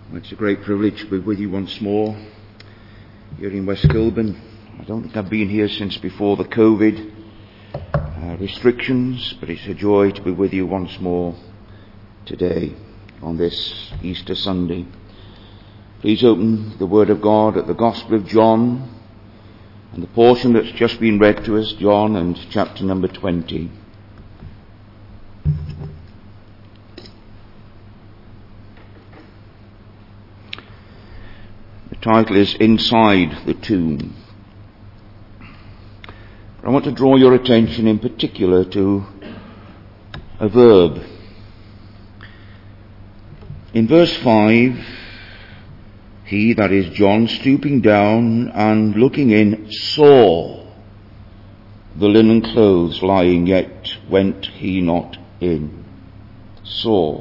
It's a great privilege to be with you once more here in West Kilburn. I don't think I've been here since before the COVID restrictions, but it's a joy to be with you once more today on this Easter Sunday. Please open the Word of God at the Gospel of John and the portion that's just been read to us, John and chapter number 20. The title is Inside the Tomb. I want to draw your attention in particular to a verb. In verse 5, he, that is John, stooping down and looking in, saw the linen clothes lying, yet went he not in. Saw.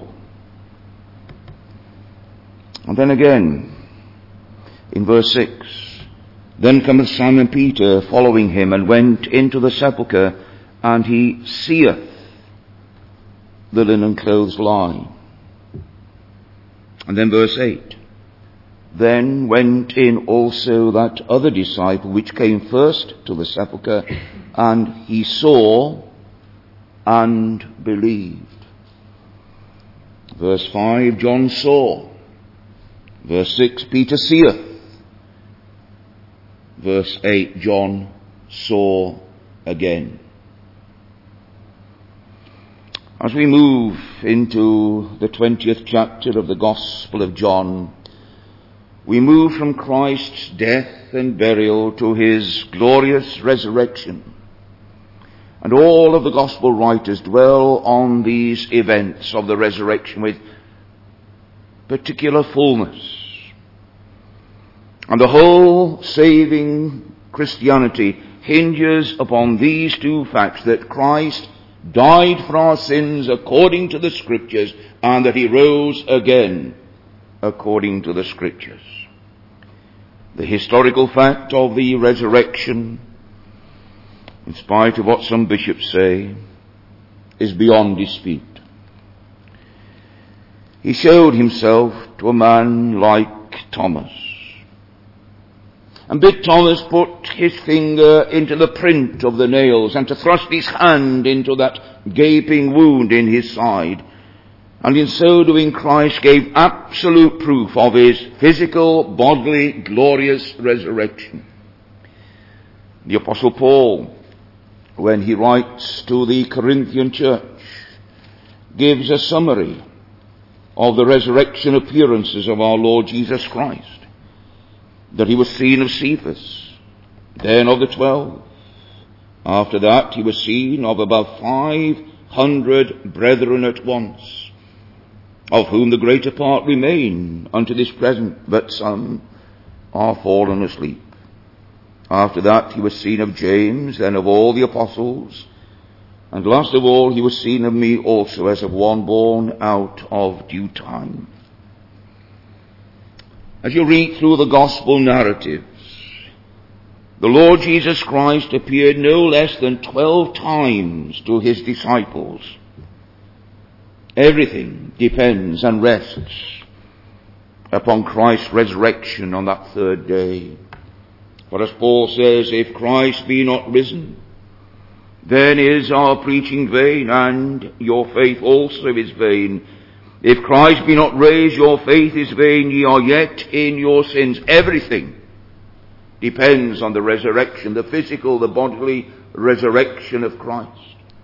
And then again, in verse 6, then cometh Simon Peter following him, and went into the sepulchre, and he seeth the linen clothes lying. And then verse 8, then went in also that other disciple which came first to the sepulchre, and he saw and believed. Verse 5, John saw. Verse 6, Peter seeth. Verse 8, John saw again. As we move into the 20th chapter of the Gospel of John, we move from Christ's death and burial to his glorious resurrection. And all of the Gospel writers dwell on these events of the resurrection with particular fullness. And the whole saving Christianity hinges upon these two facts, that Christ died for our sins according to the Scriptures, and that he rose again according to the Scriptures. The historical fact of the resurrection, in spite of what some bishops say, is beyond dispute. He showed himself to a man like Thomas. And bid Thomas put his finger into the print of the nails, and to thrust his hand into that gaping wound in his side. And in so doing, Christ gave absolute proof of his physical, bodily, glorious resurrection. The Apostle Paul, when he writes to the Corinthian church, gives a summary of the resurrection appearances of our Lord Jesus Christ. That he was seen of Cephas, then of the 12. After that he was seen of above 500 brethren at once, of whom the greater part remain unto this present, but some are fallen asleep. After that he was seen of James, then of all the apostles, and last of all he was seen of me also, as of one born out of due time. As you read through the gospel narratives, the Lord Jesus Christ appeared no less than 12 times to his disciples. Everything depends and rests upon Christ's resurrection on that third day. For as Paul says, if Christ be not risen, then is our preaching vain, and your faith also is vain. If Christ be not raised, your faith is vain, ye are yet in your sins. Everything depends on the resurrection, the physical, the bodily resurrection of Christ.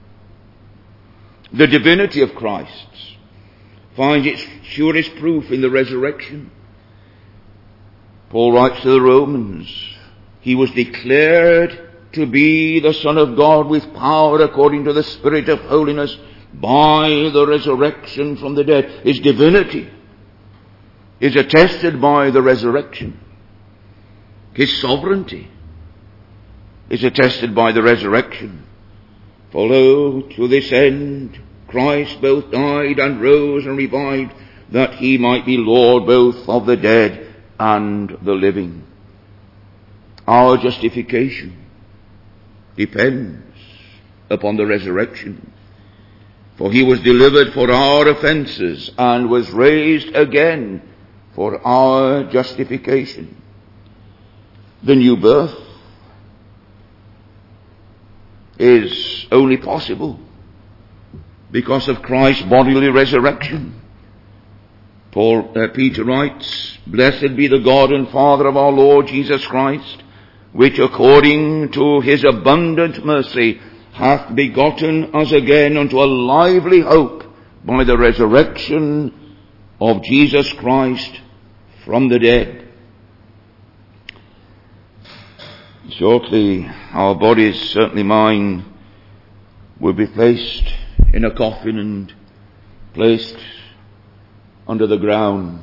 The divinity of Christ finds its surest proof in the resurrection. Paul writes to the Romans, he was declared to be the Son of God with power according to the Spirit of holiness, by the resurrection from the dead. His divinity is attested by the resurrection. His sovereignty is attested by the resurrection. For lo, to this end Christ both died and rose and revived, that he might be Lord both of the dead and the living. Our justification depends upon the resurrection. For he was delivered for our offences, and was raised again for our justification. The new birth is only possible because of Christ's bodily resurrection. Peter writes, "Blessed be the God and Father of our Lord Jesus Christ, which according to his abundant mercy hath begotten us again unto a lively hope by the resurrection of Jesus Christ from the dead." Shortly, our bodies, certainly mine, will be placed in a coffin and placed under the ground.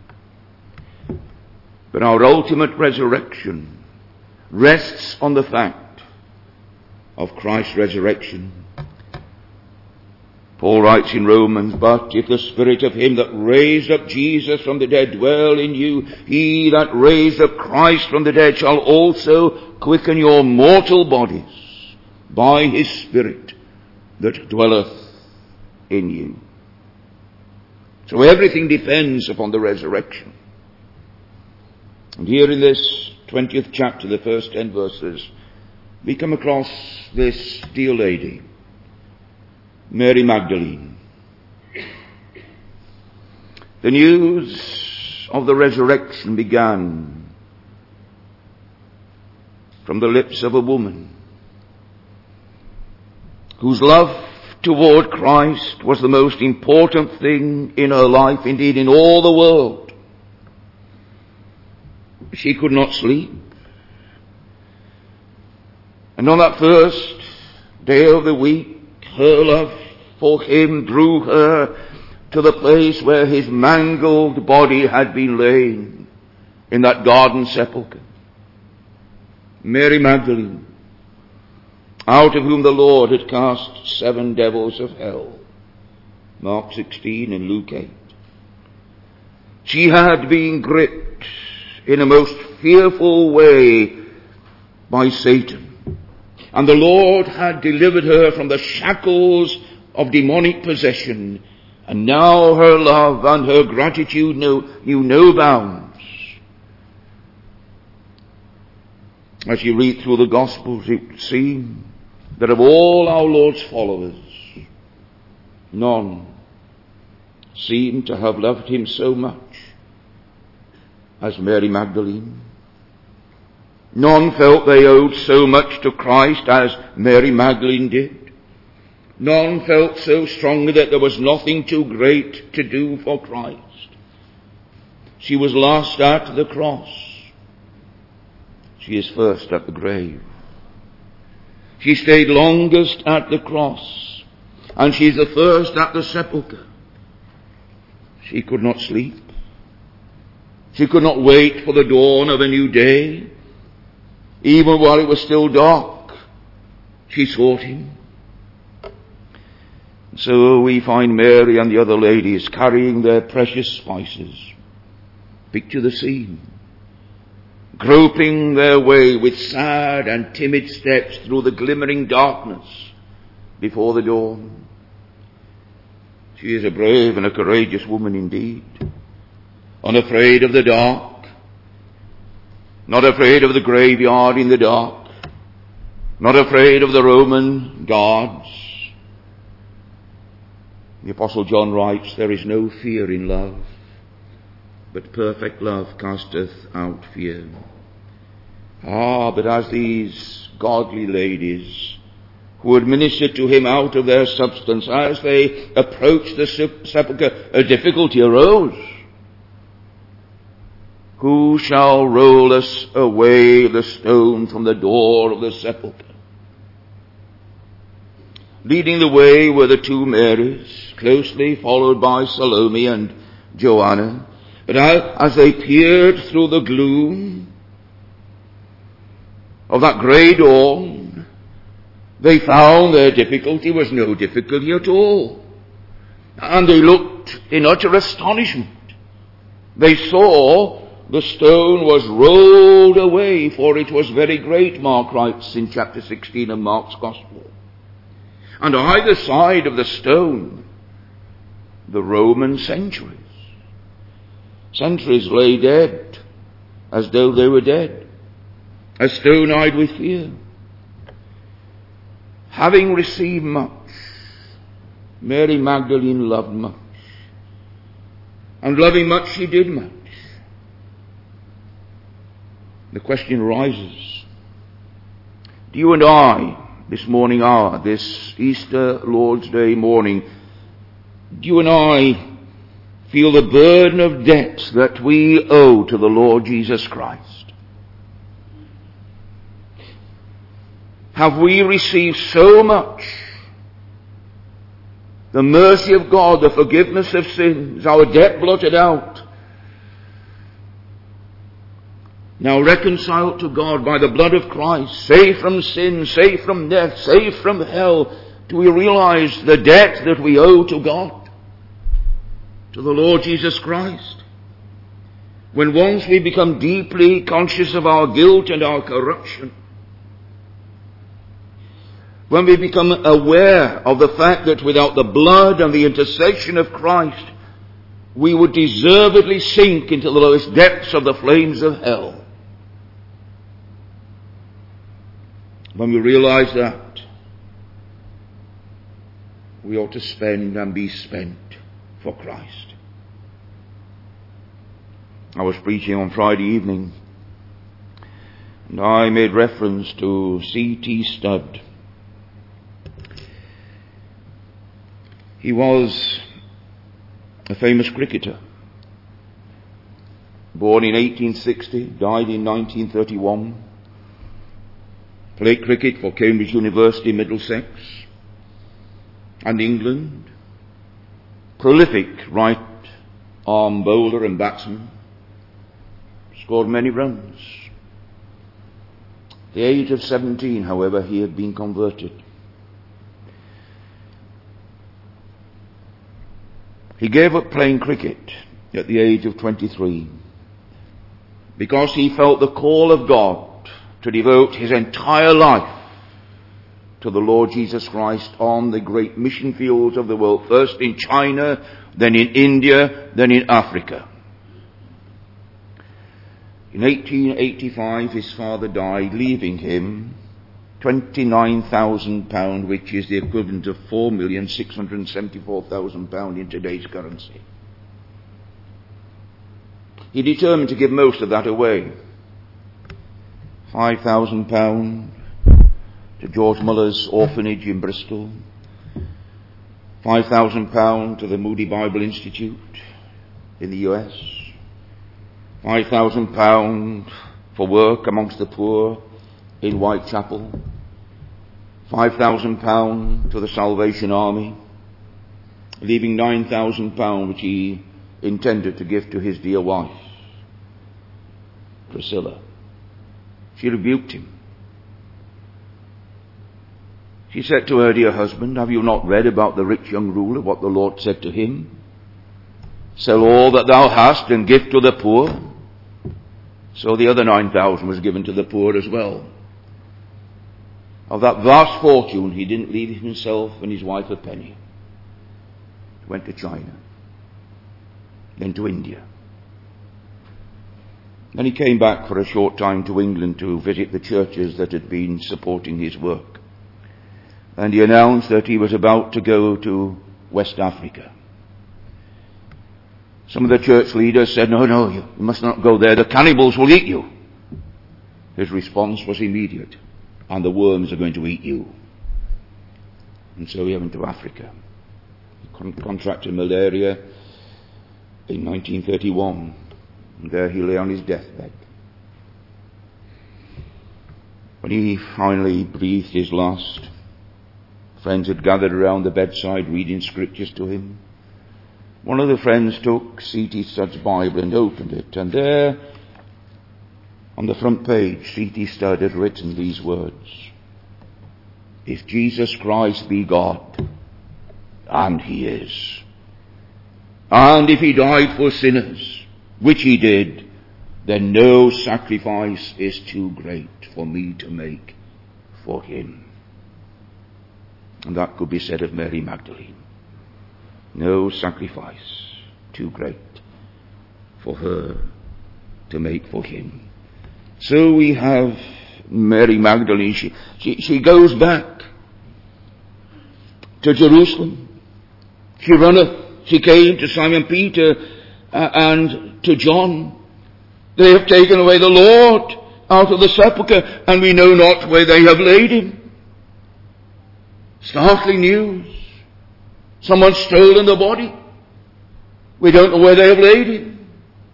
But our ultimate resurrection rests on the fact of Christ's resurrection. Paul writes in Romans, "But if the Spirit of him that raised up Jesus from the dead dwell in you, he that raised up Christ from the dead shall also quicken your mortal bodies by his Spirit that dwelleth in you." So everything depends upon the resurrection. And here in this 20th chapter, the first 10 verses, we come across this dear lady, Mary Magdalene. The news of the resurrection began from the lips of a woman whose love toward Christ was the most important thing in her life, indeed in all the world. She could not sleep. And on that first day of the week, her love for him drew her to the place where his mangled body had been laid, in that garden sepulchre. Mary Magdalene, out of whom the Lord had cast 7 devils of hell. Mark 16 and Luke 8. She had been gripped in a most fearful way by Satan. And the Lord had delivered her from the shackles of demonic possession. And now her love and her gratitude knew no bounds. As you read through the Gospels, it would seem that of all our Lord's followers, none seemed to have loved him so much as Mary Magdalene. None felt they owed so much to Christ as Mary Magdalene did. None felt so strongly that there was nothing too great to do for Christ. She was last at the cross. She is first at the grave. She stayed longest at the cross, and she is the first at the sepulchre. She could not sleep. She could not wait for the dawn of a new day. Even while it was still dark, she sought him. So we find Mary and the other ladies carrying their precious spices. Picture the scene. Groping their way with sad and timid steps through the glimmering darkness before the dawn. She is a brave and a courageous woman indeed. Unafraid of the dark. Not afraid of the graveyard in the dark. Not afraid of the Roman guards. The Apostle John writes, "There is no fear in love, but perfect love casteth out fear." But as these godly ladies who had ministered to him out of their substance, as they approached the sepulchre, a difficulty arose. Who shall roll us away the stone from the door of the sepulchre? Leading the way were the 2 Marys, closely followed by Salome and Joanna. But as they peered through the gloom of that grey dawn, they found their difficulty was no difficulty at all. And they looked in utter astonishment. They saw the stone was rolled away, for it was very great, Mark writes in chapter 16 of Mark's Gospel. And either side of the stone, the Roman sentries. Centuries lay dead, as though they were dead, as stone-eyed with fear. Having received much, Mary Magdalene loved much, and loving much she did much. The question arises, do you and I, this morning hour, this Easter Lord's Day morning, do you and I feel the burden of debt that we owe to the Lord Jesus Christ? Have we received so much? The mercy of God, the forgiveness of sins, our debt blotted out, now reconciled to God by the blood of Christ, saved from sin, saved from death, saved from hell. Do we realize the debt that we owe to God, to the Lord Jesus Christ? When once we become deeply conscious of our guilt and our corruption, when we become aware of the fact that without the blood and the intercession of Christ, we would deservedly sink into the lowest depths of the flames of hell. When we realize that, we ought to spend and be spent for Christ. I was preaching on Friday evening, and I made reference to C.T. Studd. He was a famous cricketer, born in 1860, died in 1931, played cricket for Cambridge University, Middlesex, and England, prolific right arm bowler and batsman, scored many runs. At the age of 17, however, he had been converted. He gave up playing cricket at the age of 23 because he felt the call of God to devote his entire life to the Lord Jesus Christ on the great mission fields of the world, first in China, then in India, then in Africa. In 1885 his father died, leaving him £29,000, which is the equivalent of £4,674,000 in today's currency. He determined to give most of that away. £5,000 to George Muller's orphanage in Bristol, £5,000 to the Moody Bible Institute in the US, £5,000 for work amongst the poor in Whitechapel, £5,000 to the Salvation Army, leaving £9,000 which he intended to give to his dear wife, Priscilla. She rebuked him. She said to her dear husband, have you not read about the rich young ruler, what the Lord said to him? Sell all that thou hast and give to the poor. So the other 9,000 was given to the poor as well. Of that vast fortune, he didn't leave himself and his wife a penny. He went to China, then to India. Then he came back for a short time to England to visit the churches that had been supporting his work. And he announced that he was about to go to West Africa. Some of the church leaders said, no, you must not go there. The cannibals will eat you. His response was immediate. And the worms are going to eat you. And so he went to Africa. He contracted malaria in 1931. And there he lay on his deathbed. When he finally breathed his last, friends had gathered around the bedside reading scriptures to him. One of the friends took C.T. Studd's Bible and opened it, and there, on the front page, C.T. Studd had written these words: if Jesus Christ be God, and he is, and if he died for sinners, which he did, then no sacrifice is too great for me to make for him. And that could be said of Mary Magdalene. No sacrifice too great for her to make for him. So we have Mary Magdalene. She goes back to Jerusalem. She runneth. She came to Simon Peter and to John. They have taken away the Lord out of the sepulchre, and we know not where they have laid him. Startling news. Someone's stolen the body. We don't know where they have laid him.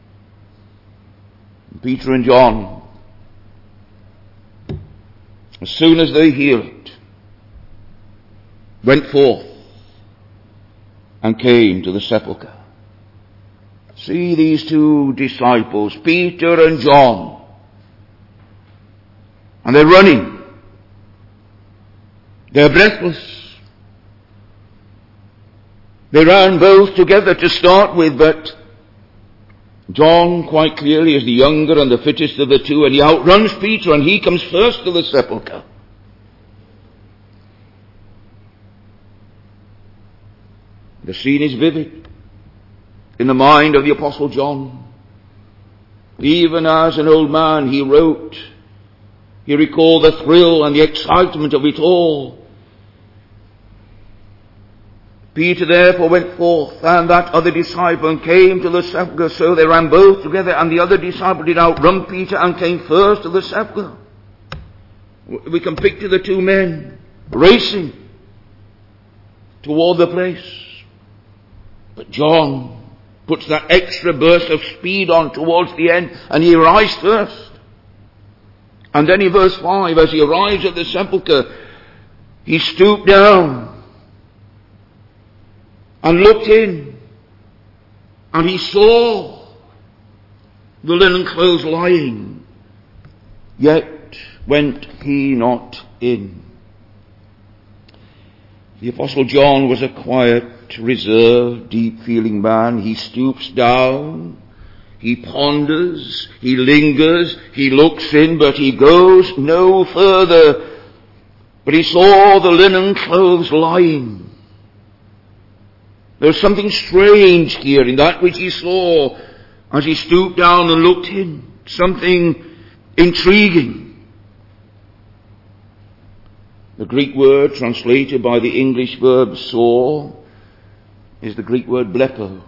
Peter and John, as soon as they hear it, went forth and came to the sepulchre. See these two disciples, Peter and John, and they're running. They're breathless. They ran both together to start with, but John quite clearly is the younger and the fittest of the two, and he outruns Peter, and he comes first to the sepulchre. The scene is vivid in the mind of the Apostle John. Even as an old man, he wrote, he recalled the thrill and the excitement of it all. Peter therefore went forth, and that other disciple, and came to the sepulchre. So they ran both together, and the other disciple did outrun Peter and came first to the sepulchre. We can picture the two men racing toward the place. But John puts that extra burst of speed on towards the end, and he arrives first. And then in verse 5, as he arrives at the sepulchre, he stooped down and looked in, and he saw the linen clothes lying, yet went he not in. The Apostle John was a quiet, reserved, deep-feeling man. He stoops down, he ponders, he lingers, he looks in, but he goes no further. But he saw the linen clothes lying. There was something strange here in that which he saw as he stooped down and looked in. Something intriguing. The Greek word translated by the English verb saw is the Greek word blepo.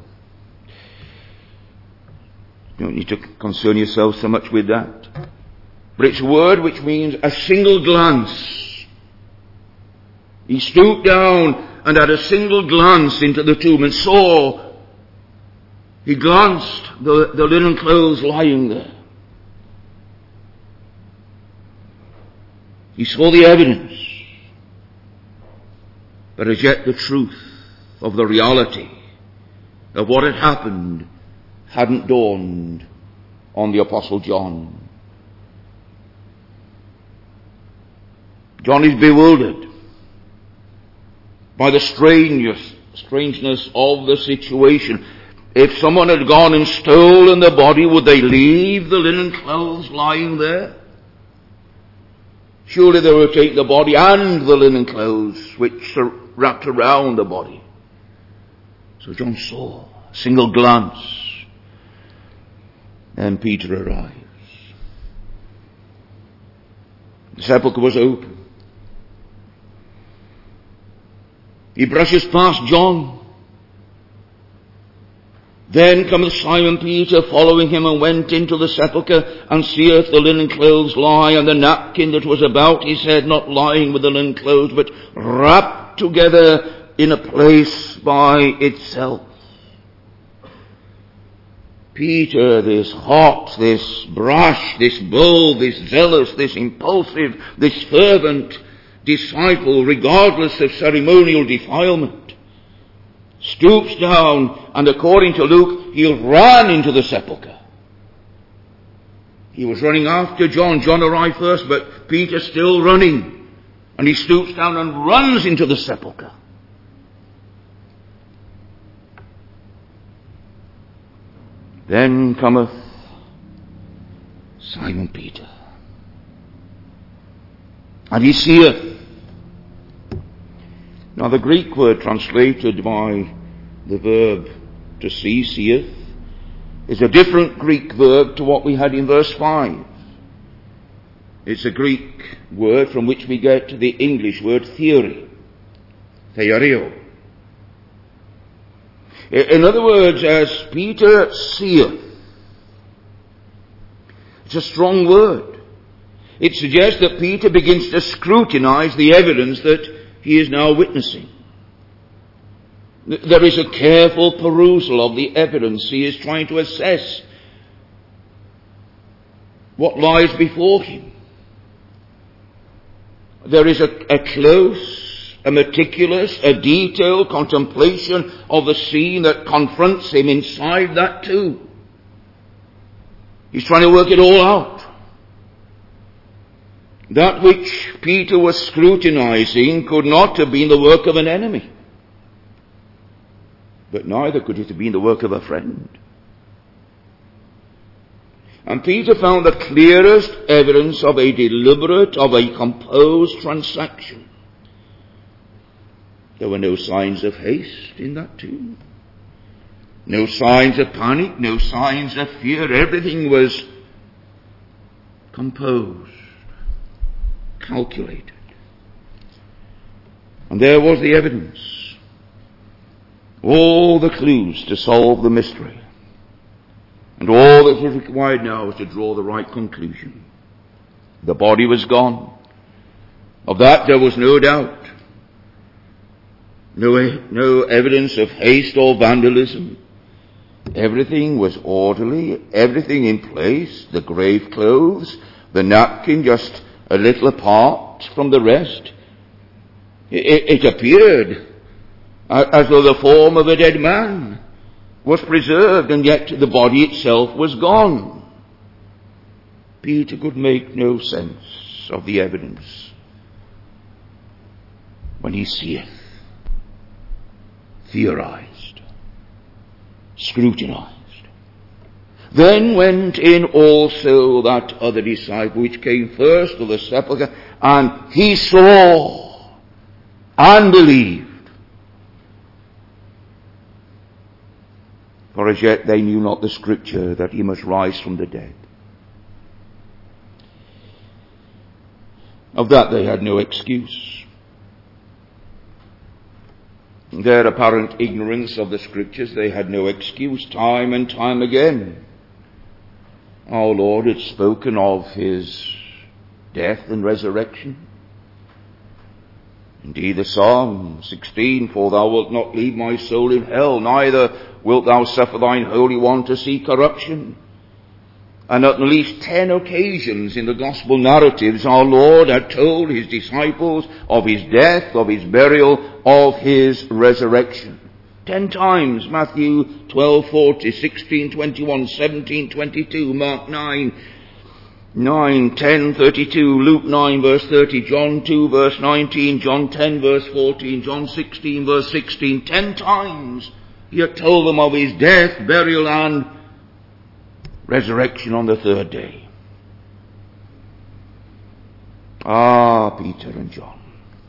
You don't need to concern yourself so much with that. But it's a word which means a single glance. He stooped down and had a single glance into the tomb and saw, he glanced the linen clothes lying there. He saw the evidence, but as yet the truth of the reality of what had happened hadn't dawned on the Apostle John. John is bewildered by the strangeness of the situation. If someone had gone and stolen the body, would they leave the linen clothes lying there? Surely they would take the body and the linen clothes which are wrapped around the body. So John saw a single glance. Then Peter arrives. The sepulchre was open. He brushes past John. Then cometh Simon Peter following him, and went into the sepulchre, and seeth the linen clothes lie, and the napkin that was about his head, not lying with the linen clothes, but wrapped together in a place by itself. Peter, this hot, this brash, this bold, this zealous, this impulsive, this fervent disciple, regardless of ceremonial defilement, stoops down, and according to Luke, he ran into the sepulchre. He was running after John. John arrived first, but Peter's still running. And he stoops down and runs into the sepulchre. Then cometh Simon Peter, and he seeth. Now the Greek word translated by the verb to see, seeth, is a different Greek verb to what we had in verse 5. It's a Greek word from which we get the English word theory, theoreo. In other words, as Peter seeth, it's a strong word. It suggests that Peter begins to scrutinize the evidence that he is now witnessing. There is a careful perusal of the evidence. He is trying to assess what lies before him. There is a close, a meticulous, a detailed contemplation of the scene that confronts him inside that too. He's trying to work it all out. That which Peter was scrutinizing could not have been the work of an enemy. But neither could it have been the work of a friend. And Peter found the clearest evidence of a deliberate, of a composed transaction. There were no signs of haste in that tomb. No signs of panic, no signs of fear. Everything was composed, calculated. And there was the evidence. All the clues to solve the mystery. And all that was required now was to draw the right conclusion. The body was gone. Of that there was no doubt. No evidence of haste or vandalism. Everything was orderly, everything in place, the grave clothes, the napkin just a little apart from the rest. It appeared as though the form of a dead man was preserved, and yet the body itself was gone. Peter could make no sense of the evidence when he seeth, theorized, scrutinized. Then went in also that other disciple which came first to the sepulchre, and he saw and believed. For as yet they knew not the scripture that he must rise from the dead. Of that they had no excuse. Their apparent ignorance of the scriptures, they had no excuse. Time and time again, our Lord had spoken of his death and resurrection. Indeed, the Psalm 16, for thou wilt not leave my soul in hell, neither wilt thou suffer thine Holy One to see corruption. And at least 10 occasions in the gospel narratives, our Lord had told his disciples of his death, of his burial, of his resurrection. 10 times, Matthew 12:40, 16:21, 17:22, Mark 9:10:32, Luke 9 verse 30, John 2 verse 19, John 10 verse 14, John 16 verse 16. 10 times he had told them of his death, burial, and resurrection on the third day. Ah, Peter and John,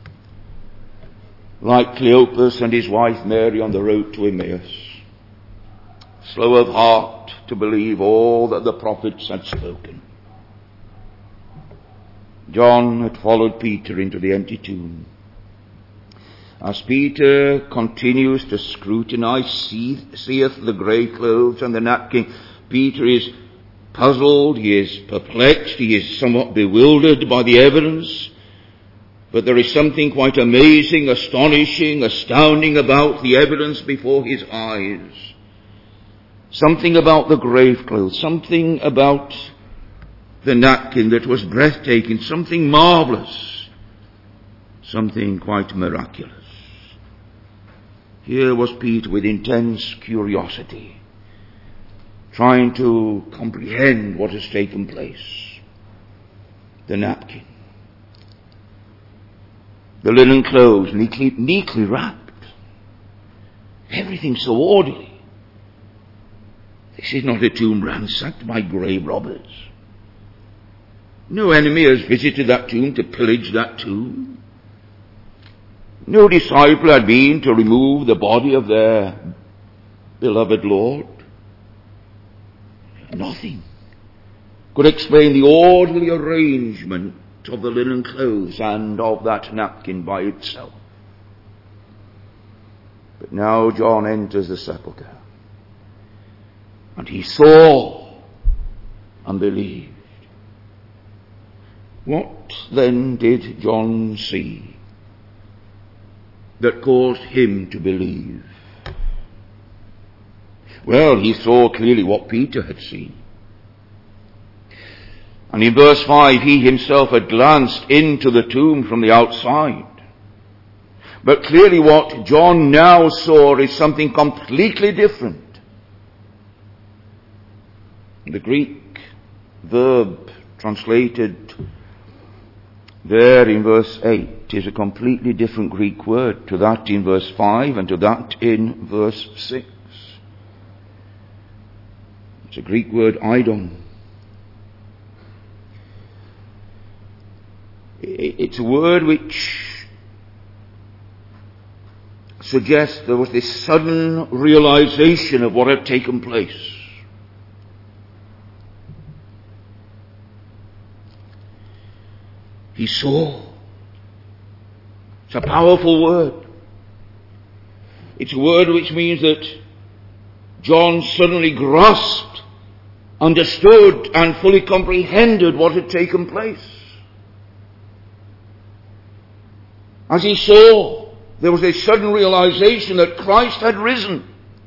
like Cleopas and his wife Mary on the road to Emmaus, slow of heart to believe all that the prophets had spoken. John had followed Peter into the empty tomb. As Peter continues to scrutinize, seeth the grave clothes and the napkin, Peter is puzzled, he is perplexed, he is somewhat bewildered by the evidence. But there is something quite amazing, astonishing, astounding about the evidence before his eyes. Something about the grave clothes, something about the napkin that was breathtaking, something marvelous, something quite miraculous. Here was Peter with intense curiosity, trying to comprehend what has taken place. The napkin, the linen clothes, neatly wrapped, everything so orderly. This is not a tomb ransacked by grave robbers. No enemy has visited that tomb to pillage that tomb. No disciple had been to remove the body of their beloved Lord. nothing could explain the orderly arrangement of the linen clothes and of that napkin by itself. But now John enters the sepulchre, and he saw and believed. What then did John see that caused him to believe? Well, he saw clearly what Peter had seen. And in verse 5, he himself had glanced into the tomb from the outside. But clearly what John now saw is something completely different. The Greek verb translated there in verse 8 is a completely different Greek word to that in verse 5 and to that in verse 6. It's a Greek word, eidon. It's a word which suggests there was this sudden realization of what had taken place. He saw. It's a powerful word. It's a word which means that John suddenly grasped, understood, and fully comprehended what had taken place. As he saw, there was a sudden realization that Christ had risen.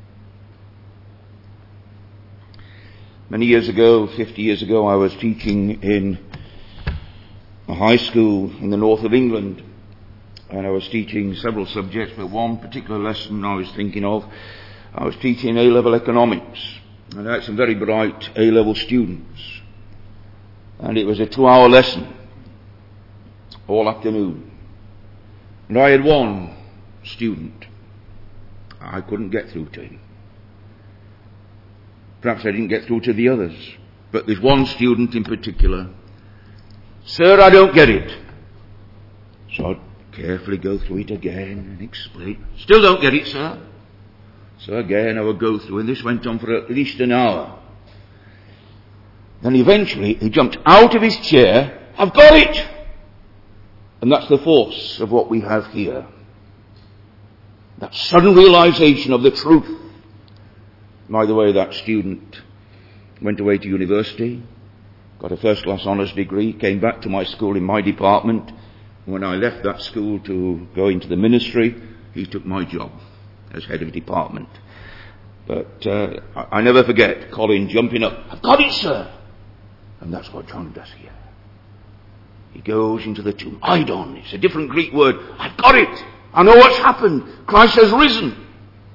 Many years ago, 50 years ago, I was teaching in a high school in the north of England, and I was teaching several subjects, but one particular lesson I was thinking of, I was teaching A-level economics, and I had some very bright A-level students, and it was a 2-hour lesson, all afternoon. And I had one student. I couldn't get through to him. Perhaps I didn't get through to the others. But there's one student in particular. Sir, I don't get it. So I'd carefully go through it again and explain. Still don't get it, sir. So again I would go through, and this went on for at least an hour. Then eventually he jumped out of his chair. I've got it! And that's the force of what we have here. That sudden realization of the truth. By the way, that student went away to university, got a first-class honours degree, came back to my school in my department. When I left that school to go into the ministry, he took my job as head of department. But I never forget Colin jumping up. I've got it, sir! And that's what John does here. He goes into the tomb. Eidon. It's a different Greek word. I've got it. I know what's happened. Christ has risen.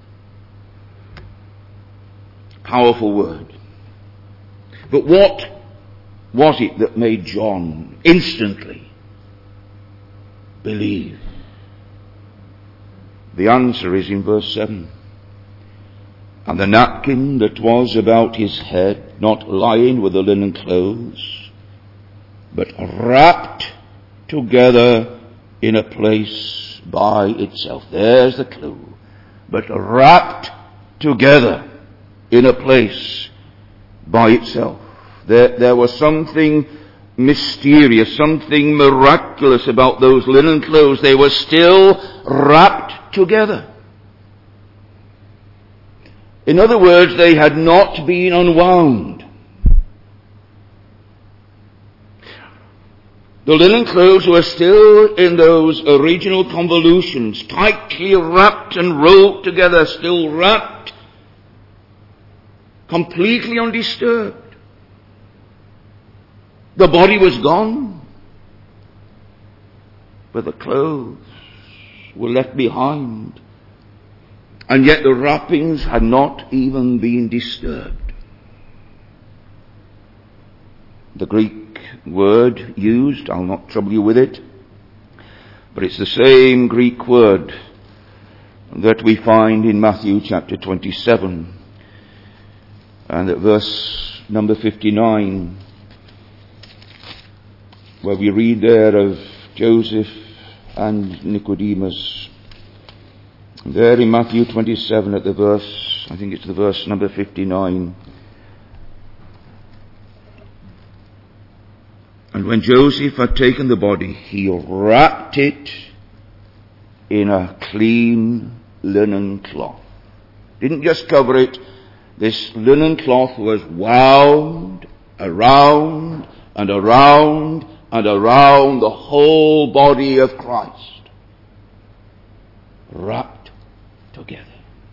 Powerful word. But what was it that made John instantly believe? The answer is in verse 7. And the napkin that was about his head, not lying with the linen clothes, but wrapped together in a place by itself. There's the clue. But wrapped together in a place by itself. There was something mysterious, something miraculous about those linen clothes. They were still wrapped together. In other words, they had not been unwound. The linen clothes were still in those original convolutions, tightly wrapped and rolled together, still wrapped, completely undisturbed. The body was gone, but the clothes were left behind, and yet the wrappings had not even been disturbed. The Greek word used, I'll not trouble you with it, but it's the same Greek word that we find in Matthew chapter 27 and at verse number 59, where we read there of Joseph and Nicodemus. And there in Matthew 27 at the verse, I think it's the verse number 59, And when Joseph had taken the body, he wrapped it in a clean linen cloth. Didn't just cover it. This linen cloth was wound around and around and around the whole body of Christ. Wrapped together.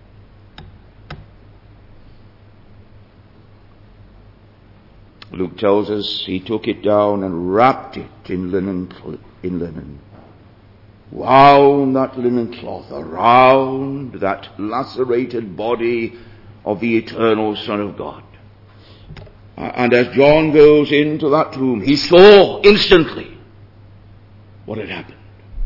Luke tells us he took it down and wrapped it in linen. Wound that linen cloth around that lacerated body of the eternal Son of God. And as John goes into that room, he saw instantly what had happened.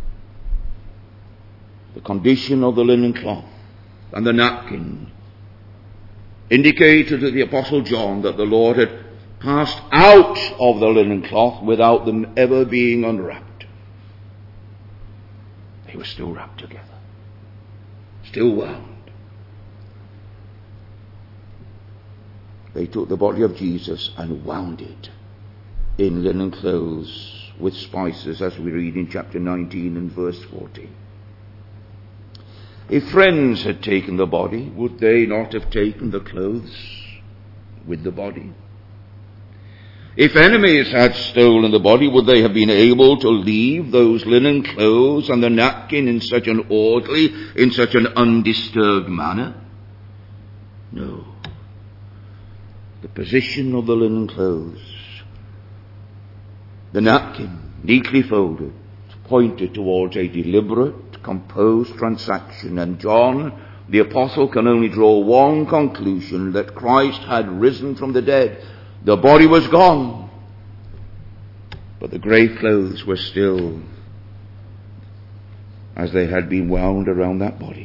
The condition of the linen cloth and the napkin indicated to the Apostle John that the Lord had passed out of the linen cloth without them ever being unwrapped. They were still wrapped together, still wound. They took the body of Jesus and wound it in linen clothes with spices, as we read in chapter 19 and verse 14. If friends had taken the body, would they not have taken the clothes with the body? If enemies had stolen the body, would they have been able to leave those linen clothes and the napkin in such an orderly, in such an undisturbed manner? No. The position of the linen clothes, the napkin, neatly folded, pointed towards a deliberate, composed transaction, and John, the apostle, can only draw one conclusion: that Christ had risen from the dead. The body was gone, but the grave clothes were still as they had been wound around that body.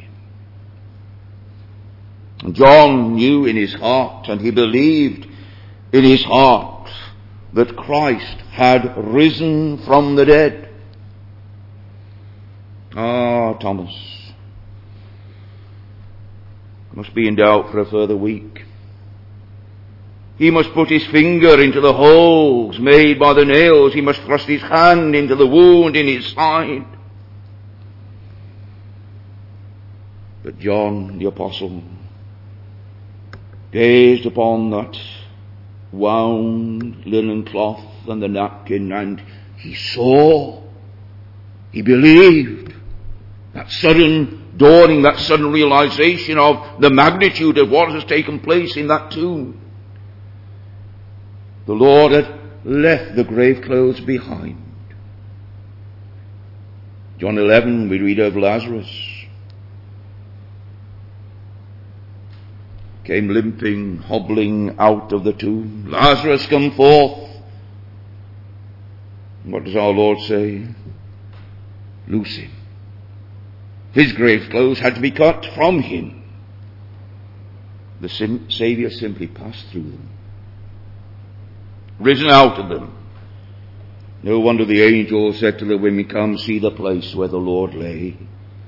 And John knew in his heart, and he believed in his heart, that Christ had risen from the dead. Ah, Thomas must be in doubt for a further week. He must put his finger into the holes made by the nails. He must thrust his hand into the wound in his side. But John the apostle gazed upon that wound linen cloth and the napkin, and he saw, he believed, that sudden dawning, that sudden realization of the magnitude of what has taken place in that tomb. The Lord had left the grave clothes behind. John 11, we read of Lazarus. Came limping, hobbling out of the tomb. Lazarus, come forth. What does our Lord say? Loose him. His grave clothes had to be cut from him. The Saviour simply passed through them, risen out of them. No wonder the angel said to the women, "Come, see the place where the Lord lay."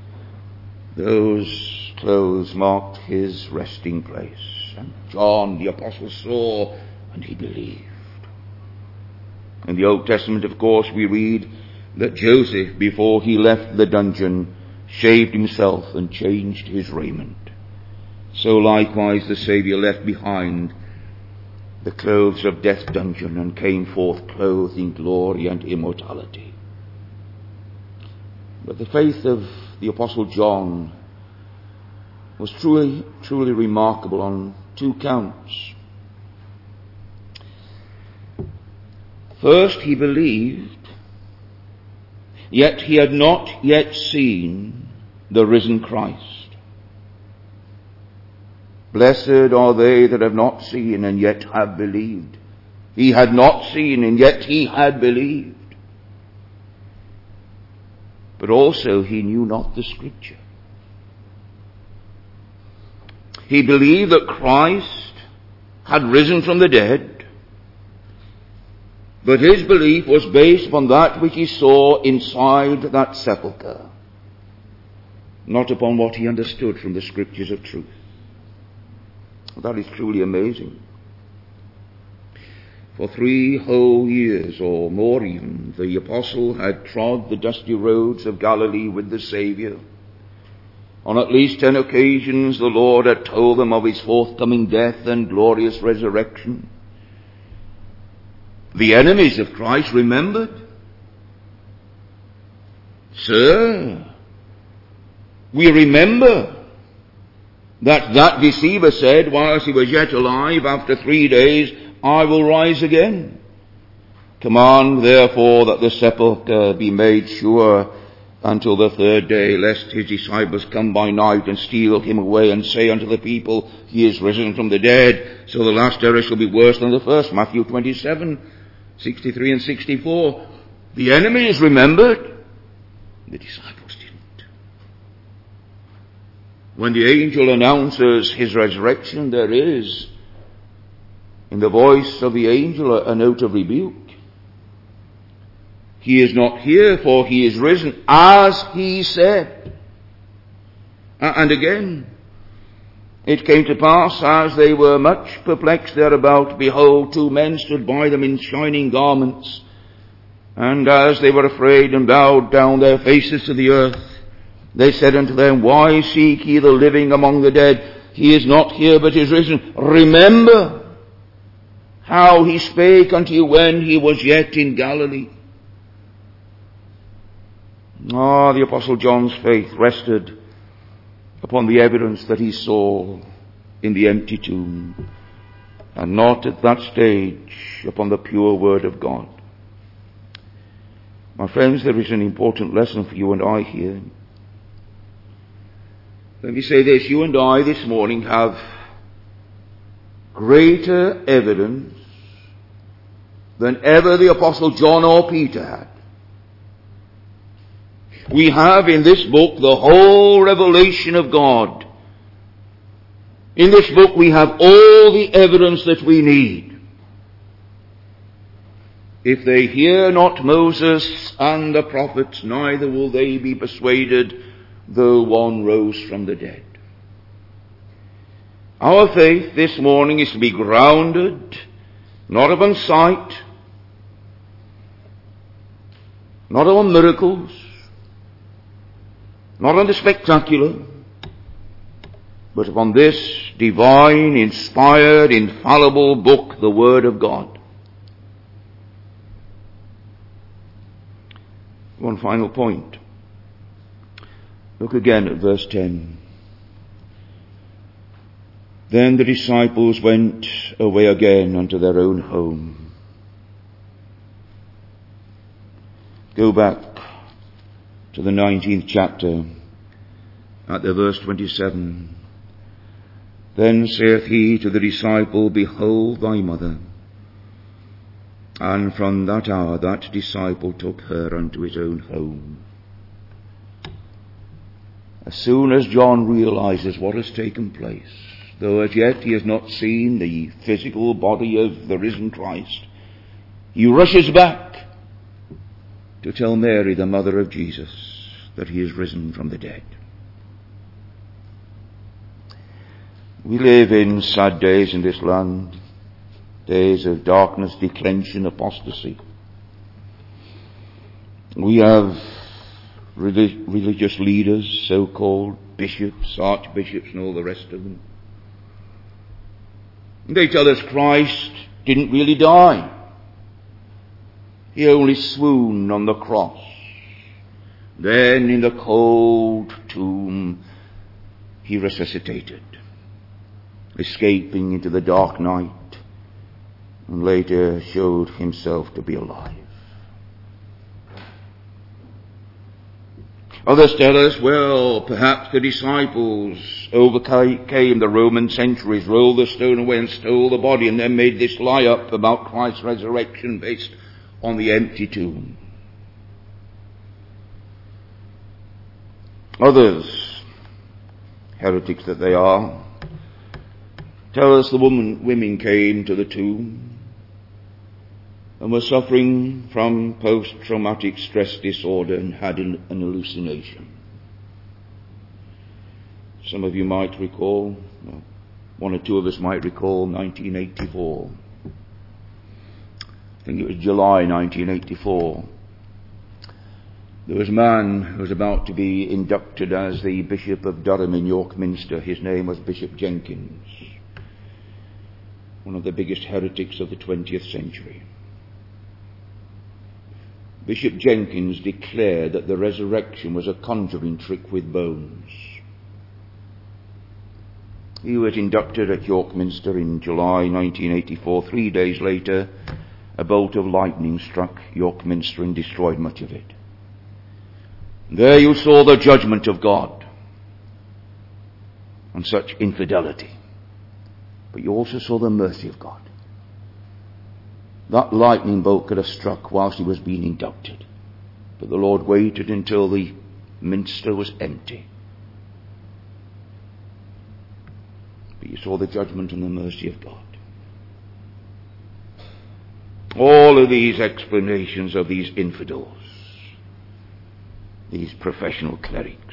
Those clothes marked his resting place. And John the apostle saw, and he believed. In the Old Testament, of course, we read that Joseph, before he left the dungeon, shaved himself and changed his raiment. So likewise the Saviour left behind the clothes of death's dungeon and came forth clothed in glory and immortality. But the faith of the Apostle John was truly remarkable on two counts. First, he believed, yet he had not yet seen the risen Christ. Blessed are they that have not seen and yet have believed. He had not seen and yet he had believed. But also he knew not the Scripture. He believed that Christ had risen from the dead, but his belief was based upon that which he saw inside that sepulchre, not upon what he understood from the Scriptures of truth. That is truly amazing. For 3 whole years, or more even, the apostle had trod the dusty roads of Galilee with the Saviour. On at least 10 occasions the Lord had told them of his forthcoming death and glorious resurrection. The enemies of Christ remembered. Sir, we remember that deceiver said whilst he was yet alive, after 3 days I will rise again. Command therefore that the sepulchre be made sure until the 3rd day, lest his disciples come by night and steal him away and say unto the people, he is risen from the dead. So the last error shall be worse than the first. Matthew 27:63 and 64. The enemies remembered. The disciples didn't. When the angel announces his resurrection, there is, in the voice of the angel, a note of rebuke. He is not here, for he is risen, as he said. And again, it came to pass, as they were much perplexed thereabout, behold, 2 men stood by them in shining garments. And as they were afraid and bowed down their faces to the earth, they said unto them, Why seek ye the living among the dead? He is not here, but is risen. Remember how he spake unto you when he was yet in Galilee. The Apostle John's faith rested upon the evidence that he saw in the empty tomb, and not at that stage upon the pure word of God. My friends, there is an important lesson for you and I here. Let me say this, you and I this morning have greater evidence than ever the Apostle John or Peter had. We have in this book the whole revelation of God. In this book we have all the evidence that we need. If they hear not Moses and the prophets, neither will they be persuaded, though one rose from the dead. Our faith this morning is to be grounded, not upon sight, not on miracles, not on the spectacular, but upon this divine, inspired, infallible book, the Word of God. One final point. Look again at verse 10. Then the disciples went away again unto their own home. Go back to the 19th chapter, at the verse 27. Then saith he to the disciple, Behold thy mother. And from that hour that disciple took her unto his own home. As soon as John realizes what has taken place, though as yet he has not seen the physical body of the risen Christ, he rushes back to tell Mary, the mother of Jesus, that he is risen from the dead. We live in sad days in this land, days of darkness, declension, apostasy. We have religious leaders, so-called bishops, archbishops, and all the rest of them. They tell us Christ didn't really die. He only swooned on the cross. Then in the cold tomb he resuscitated, escaping into the dark night, and later showed himself to be alive. Others tell us, well, perhaps the disciples overcame the Roman centuries, rolled the stone away and stole the body, and then made this lie up about Christ's resurrection based on the empty tomb. Others, heretics that they are, tell us the women came to the tomb and were suffering from post-traumatic stress disorder and had an hallucination. Some of you might recall, 1 or 2 of us might recall 1984. think it was July 1984, there was a man who was about to be inducted as the Bishop of Durham in York Minster. His name was Bishop Jenkins, one of the biggest heretics of the 20th century. Bishop Jenkins declared that the resurrection was a conjuring trick with bones. He was inducted at York Minster in July 1984. 3 days later, a bolt of lightning struck York Minster and destroyed much of it. There you saw the judgment of God on such infidelity. But you also saw the mercy of God. That lightning bolt could have struck whilst he was being inducted. But the Lord waited until the minster was empty. But you saw the judgment and the mercy of God. All of these explanations of these infidels, these professional clerics,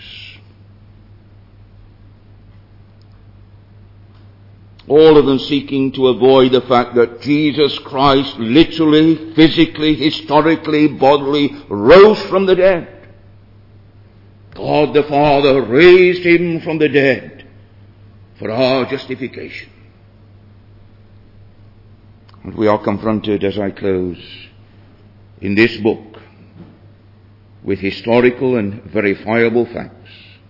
all of them seeking to avoid the fact that Jesus Christ literally, physically, historically, bodily rose from the dead. God the Father raised him from the dead for our justification. And we are confronted, as I close, in this book with historical and verifiable facts.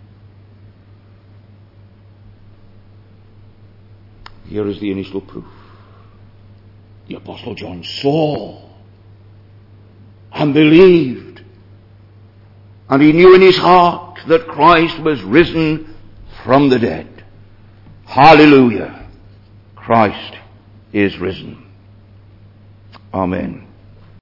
Here is the initial proof. The Apostle John saw and believed, and he knew in his heart that Christ was risen from the dead. Hallelujah! Christ is risen. Amen.